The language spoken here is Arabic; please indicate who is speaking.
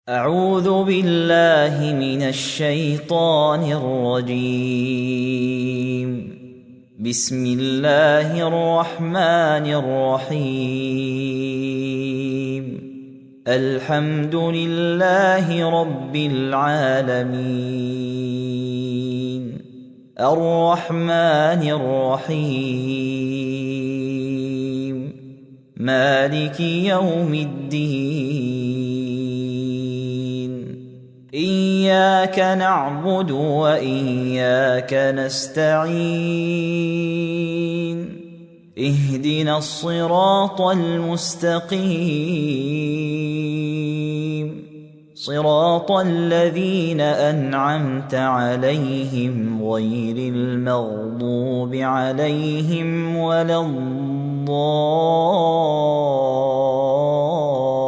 Speaker 1: أعوذ بالله من الشيطان الرجيم. بسم الله الرحمن الرحيم. الحمد لله رب العالمين الرحمن الرحيم مالك يوم الدين. إياك نعبد وإياك نستعين. اهدنا الصراط المستقيم صراط الذين أنعمت عليهم غير المغضوب عليهم ولا الضالين.